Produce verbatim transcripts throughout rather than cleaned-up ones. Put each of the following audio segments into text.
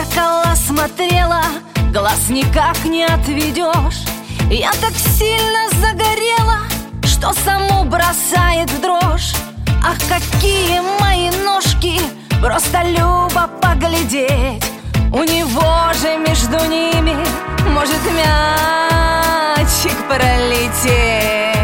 зеркало смотрела, глаз никак не отведешь. Я так сильно загорела, что саму бросает в дрожь. Ах, какие мои ножки, просто любо поглядеть. У него же между ними может мячик пролететь.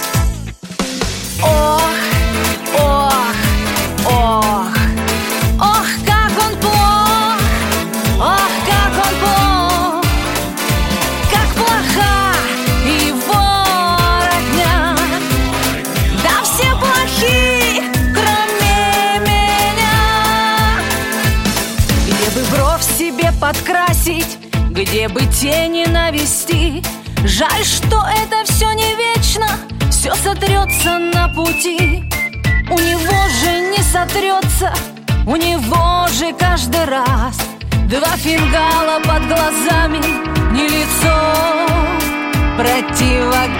Ох, ох, ох, ох, как он плох, ох, как он плох, как плоха его родня. Да все плохи, кроме меня. Где бы бровь себе подкрасить, где бы тени навести. Жаль, что это все не вечно, все сотрется на пути. У него же не сотрется, у него же каждый раз два фингала под глазами, не лицо, противогаз.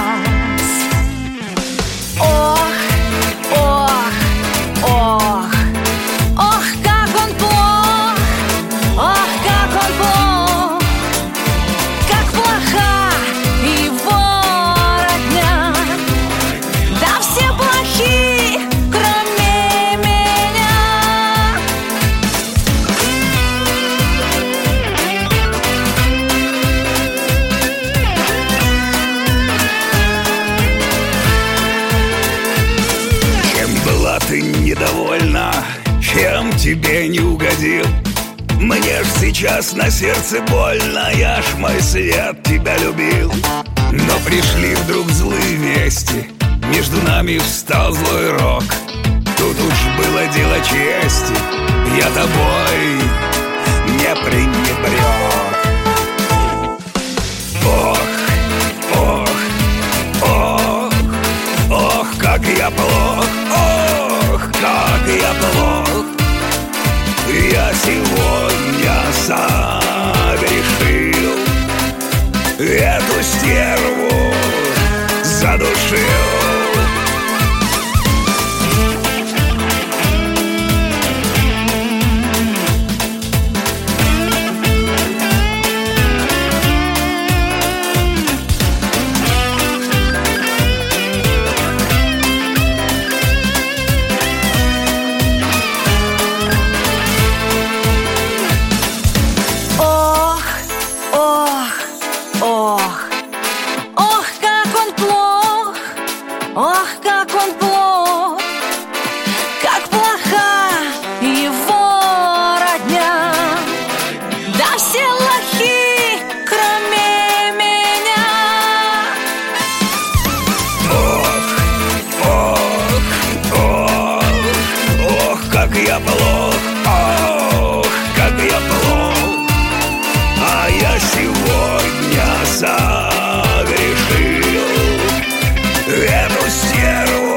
Ох, ох, ох, ох, как он плох, ох, как он плох, как плоха его родня. Да все плохи, кроме меня. Чем была ты недовольна, чем тебе не угодил? Мне ж сейчас на сердце больно, я ж, мой свет, тебя любил. Но пришли вдруг злые вести, между нами встал злой рок. Тут уж было дело чести, я тобой не пренебрег. Ох, ох, ох, ох, как я плох, ох, как я плох. Я сегодня согрешил, эту стерву задушил. Ох, как он плох, как плоха его родня. Да все лохи, кроме меня. Ох, ох, ох, ох, как я плох, ох, как я плох. А я сегодня согрешил, эту стерву